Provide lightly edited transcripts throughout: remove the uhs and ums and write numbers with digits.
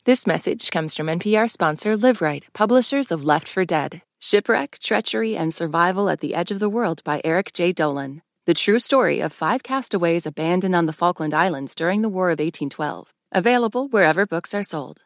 This message comes from NPR sponsor LiveRight, publishers of Left for Dead: Shipwreck, Treachery, and Survival at the Edge of the World by Eric J. Dolan. The true story of 5 castaways abandoned on the Falkland Islands during the War of 1812. Available wherever books are sold.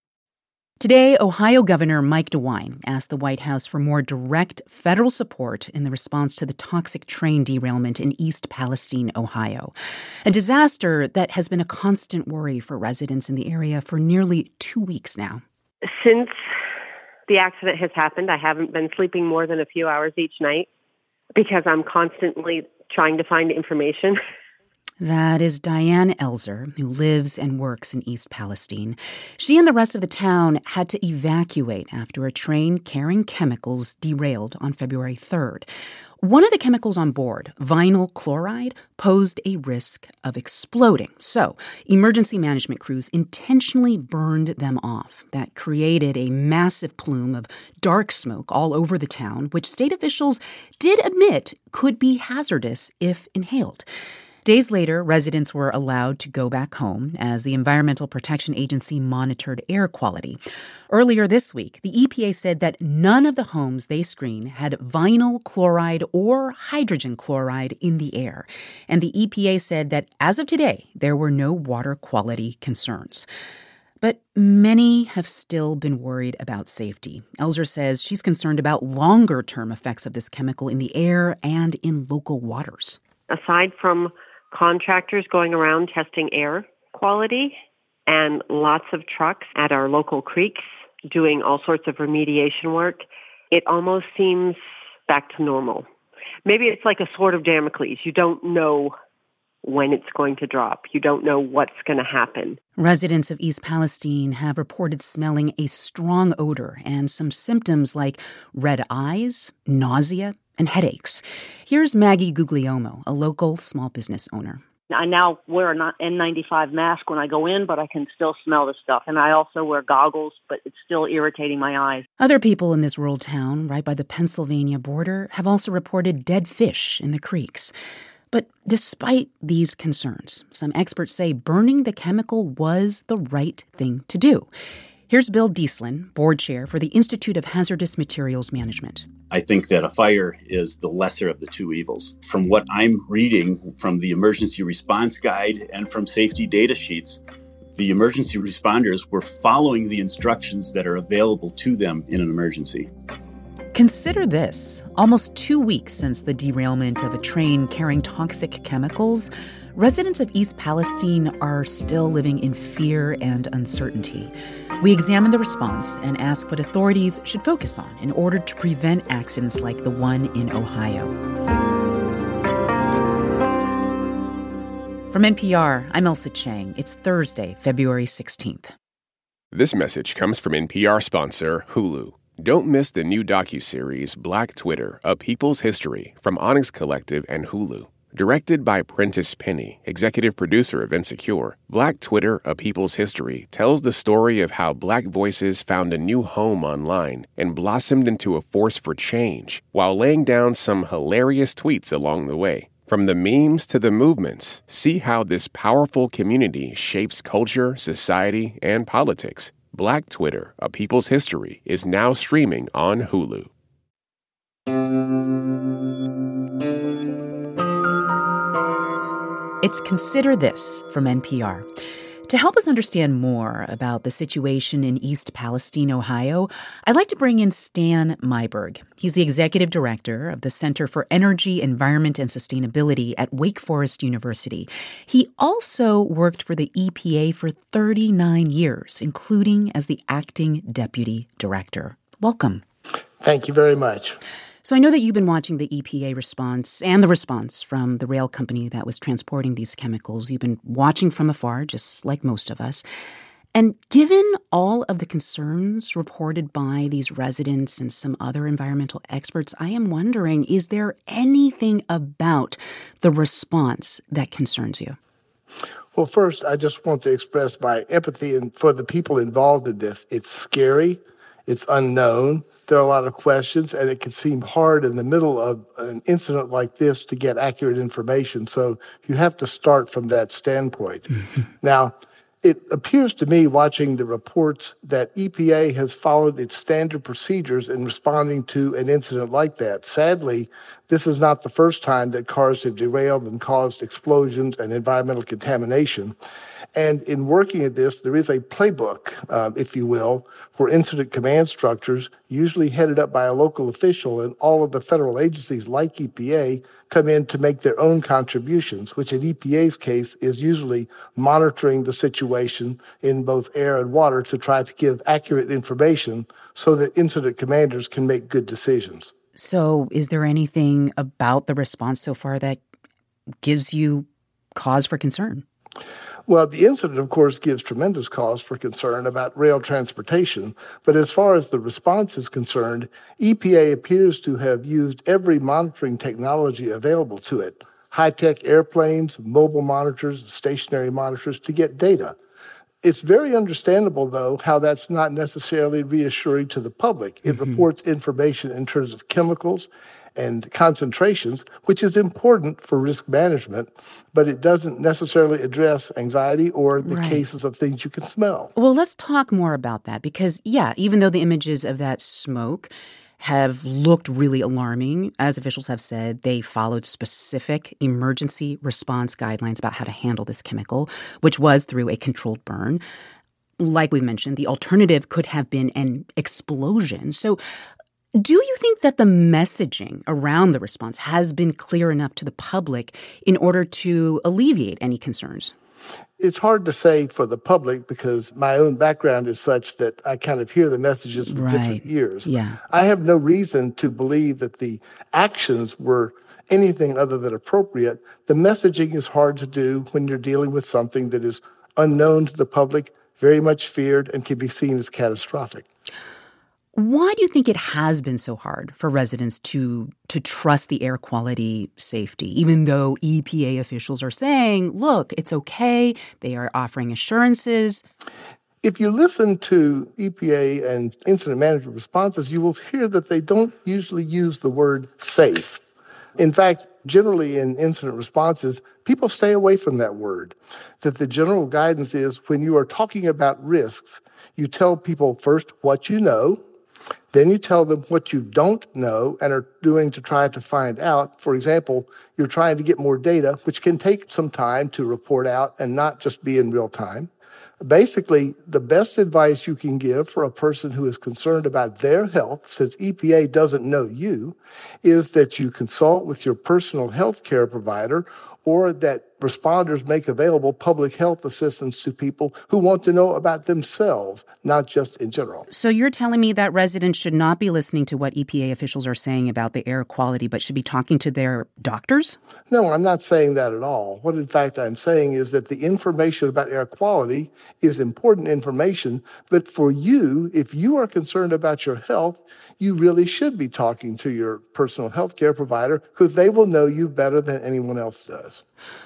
Today, Ohio Governor Mike DeWine asked the White House for more direct federal support in the response to the toxic train derailment in East Palestine, Ohio. A disaster that has been a constant worry for residents in the area for nearly 2 weeks now. Since the accident has happened, I haven't been sleeping more than a few hours each night because I'm constantly trying to find information. That is Diane Elzer, who lives and works in East Palestine. She and the rest of the town had to evacuate after a train carrying chemicals derailed on February 3rd. One of the chemicals on board, vinyl chloride, posed a risk of exploding. So, emergency management crews intentionally burned them off. That created a massive plume of dark smoke all over the town, which state officials did admit could be hazardous if inhaled. Days later, residents were allowed to go back home as the Environmental Protection Agency monitored air quality. Earlier this week, the EPA said that none of the homes they screened had vinyl chloride or hydrogen chloride in the air. And the EPA said that as of today, there were no water quality concerns. But many have still been worried about safety. Elzer says she's concerned about longer-term effects of this chemical in the air and in local waters. Aside from contractors going around testing air quality and lots of trucks at our local creeks doing all sorts of remediation work, it almost seems back to normal. Maybe it's like a sword of Damocles. You don't know when it's going to drop. You don't know what's going to happen. Residents of East Palestine have reported smelling a strong odor and some symptoms like red eyes, nausea, and headaches. Here's Maggie Guglielmo, a local small business owner. I now wear an N95 mask when I go in, but I can still smell the stuff. And I also wear goggles, but it's still irritating my eyes. Other people in this rural town, right by the Pennsylvania border, have also reported dead fish in the creeks. But despite these concerns, some experts say burning the chemical was the right thing to do. Here's Bill Dieslin, board chair for the Institute of Hazardous Materials Management. I think that a fire is the lesser of the two evils. From what I'm reading from the emergency response guide and from safety data sheets, the emergency responders were following the instructions that are available to them in an emergency. Consider this. Almost 2 weeks since the derailment of a train carrying toxic chemicals, residents of East Palestine are still living in fear and uncertainty. We examine the response and ask what authorities should focus on in order to prevent accidents like the one in Ohio. From NPR, I'm Ailsa Chang. It's Thursday, February 16th. This message comes from NPR sponsor Hulu. Don't miss the new docuseries Black Twitter, A People's History from Onyx Collective and Hulu. Directed by Prentice Penny, executive producer of Insecure, Black Twitter, A People's History tells the story of how Black voices found a new home online and blossomed into a force for change while laying down some hilarious tweets along the way. From the memes to the movements, see how this powerful community shapes culture, society, and politics. Black Twitter, A People's History is now streaming on Hulu. It's Consider This from NPR. To help us understand more about the situation in East Palestine, Ohio, I'd like to bring in Stan Myberg. He's the executive director of the Center for Energy, Environment, and Sustainability at Wake Forest University. He also worked for the EPA for 39 years, including as the acting deputy director. Welcome. Thank you very much. So I know that you've been watching the EPA response and the response from the rail company that was transporting these chemicals. You've been watching from afar, just like most of us. And given all of the concerns reported by these residents and some other environmental experts, I am wondering, is there anything about the response that concerns you? Well, first, I just want to express my empathy for the people involved in this. It's scary. It's unknown. There are a lot of questions, and it can seem hard in the middle of an incident like this to get accurate information. So you have to start from that standpoint. Mm-hmm. Now, It appears to me, watching the reports, that EPA has followed its standard procedures in responding to an incident like that. Sadly, this is not the first time that cars have derailed and caused explosions and environmental contamination. And in working at this, there is a playbook, if you will, for incident command structures, usually headed up by a local official, and all of the federal agencies like EPA come in to make their own contributions, which in EPA's case is usually monitoring the situation in both air and water to try to give accurate information so that incident commanders can make good decisions. So is there anything about the response so far that gives you cause for concern? Well, the incident, of course, gives tremendous cause for concern about rail transportation. But as far as the response is concerned, EPA appears to have used every monitoring technology available to it, high-tech airplanes, mobile monitors, stationary monitors, to get data. It's very understandable, though, how that's not necessarily reassuring to the public. It reports information in terms of chemicals and concentrations, which is important for risk management, but it doesn't necessarily address anxiety or the cases of things you can smell. Well, let's talk more about that because, even though the images of that smoke have looked really alarming, as officials have said, they followed specific emergency response guidelines about how to handle this chemical, which was through a controlled burn. Like we mentioned, the alternative could have been an explosion. So do you think that the messaging around the response has been clear enough to the public in order to alleviate any concerns? It's hard to say for the public because my own background is such that I kind of hear the messages from different ears. Yeah. I have no reason to believe that the actions were anything other than appropriate. The messaging is hard to do when you're dealing with something that is unknown to the public, very much feared, and can be seen as catastrophic. Why do you think it has been so hard for residents to trust the air quality safety, even though EPA officials are saying, look, it's okay, they are offering assurances? If you listen to EPA and incident management responses, you will hear that they don't usually use the word safe. In fact, generally in incident responses, people stay away from that word. That the general guidance is when you are talking about risks, you tell people first what you know, then you tell them what you don't know and are doing to try to find out. For example, you're trying to get more data, which can take some time to report out and not just be in real time. Basically, the best advice you can give for a person who is concerned about their health, since EPA doesn't know you, is that you consult with your personal health care provider or that responders make available public health assistance to people who want to know about themselves, not just in general. So you're telling me that residents should not be listening to what EPA officials are saying about the air quality, but should be talking to their doctors? No, I'm not saying that at all. What, in fact, I'm saying is that the information about air quality is important information, but for you, if you are concerned about your health, you really should be talking to your personal health care provider because they will know you better than anyone else does.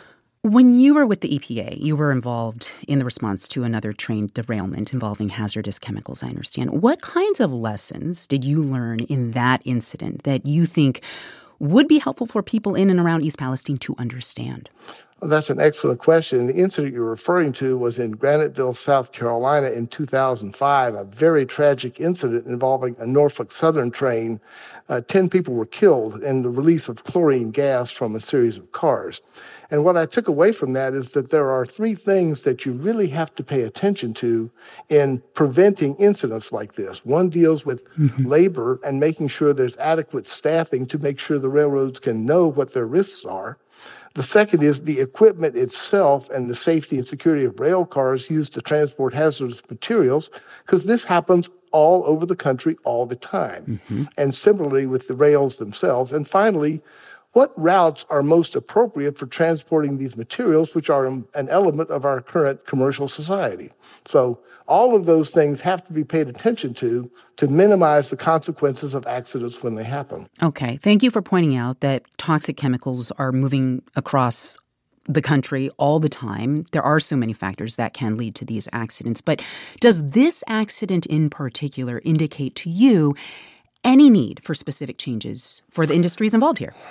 When you were with the EPA, you were involved in the response to another train derailment involving hazardous chemicals, I understand. What kinds of lessons did you learn in that incident that you think would be helpful for people in and around East Palestine to understand? Well, that's an excellent question. The incident you're referring to was in Graniteville, South Carolina in 2005, a very tragic incident involving a Norfolk Southern train. 10 people were killed in the release of chlorine gas from a series of cars. And what I took away from that is that there are three things that you really have to pay attention to in preventing incidents like this. One deals with labor and making sure there's adequate staffing to make sure the railroads can know what their risks are. The second is the equipment itself and the safety and security of rail cars used to transport hazardous materials, because this happens all over the country all the time. And similarly with the rails themselves. And finally, what routes are most appropriate for transporting these materials, which are an element of our current commercial society? So all of those things have to be paid attention to minimize the consequences of accidents when they happen. Okay. Thank you for pointing out that toxic chemicals are moving across the country all the time. There are so many factors that can lead to these accidents. But does this accident in particular indicate to you any need for specific changes for the industries involved here?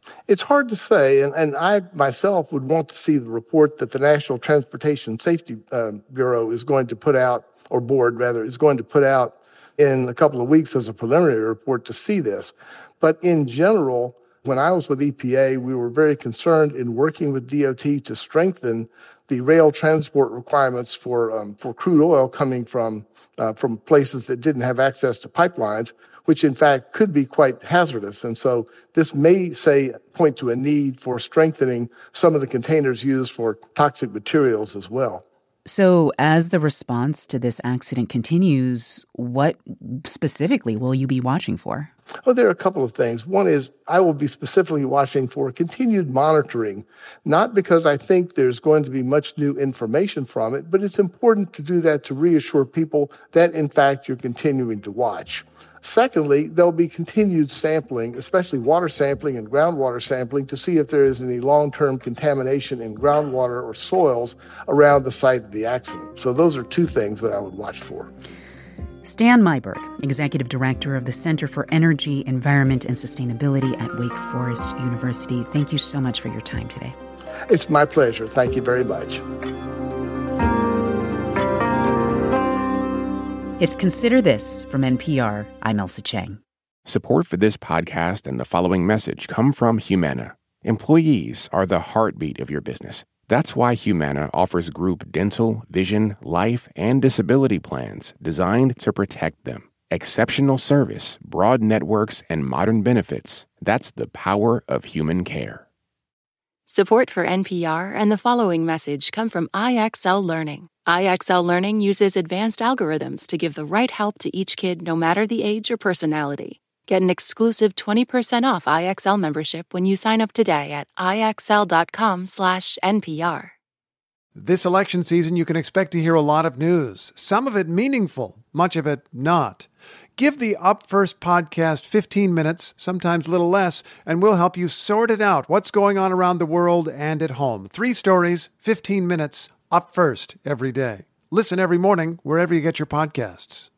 It's hard to say, and I myself would want to see the report that the National Transportation Safety Bureau is going to put out, or board rather, is going to put out in a couple of weeks as a preliminary report to see this. But in general, when I was with EPA, we were very concerned in working with DOT to strengthen the rail transport requirements for crude oil coming from places that didn't have access to pipelines, which in fact could be quite hazardous. And so this may point to a need for strengthening some of the containers used for toxic materials as well. So as the response to this accident continues, what specifically will you be watching for? Well, there are a couple of things. One is I will be specifically watching for continued monitoring, not because I think there's going to be much new information from it, but it's important to do that to reassure people that, in fact, you're continuing to watch. Secondly, there'll be continued sampling, especially water sampling and groundwater sampling, to see if there is any long-term contamination in groundwater or soils around the site of the accident. So those are two things that I would watch for. Stan Myberg, Executive Director of the Center for Energy, Environment, and Sustainability at Wake Forest University. Thank you so much for your time today. It's my pleasure. Thank you very much. It's Consider This from NPR. I'm Ailsa Chang. Support for this podcast and the following message come from Humana. Employees are the heartbeat of your business. That's why Humana offers group dental, vision, life, and disability plans designed to protect them. Exceptional service, broad networks, and modern benefits. That's the power of human care. Support for NPR and the following message come from IXL Learning. IXL Learning uses advanced algorithms to give the right help to each kid no matter the age or personality. Get an exclusive 20% off IXL membership when you sign up today at IXL.com/NPR. This election season, you can expect to hear a lot of news, some of it meaningful, much of it not. Give the Up First podcast 15 minutes, sometimes a little less, and we'll help you sort it out, what's going on around the world and at home. 3 stories, 15 minutes, Up First every day. Listen every morning wherever you get your podcasts.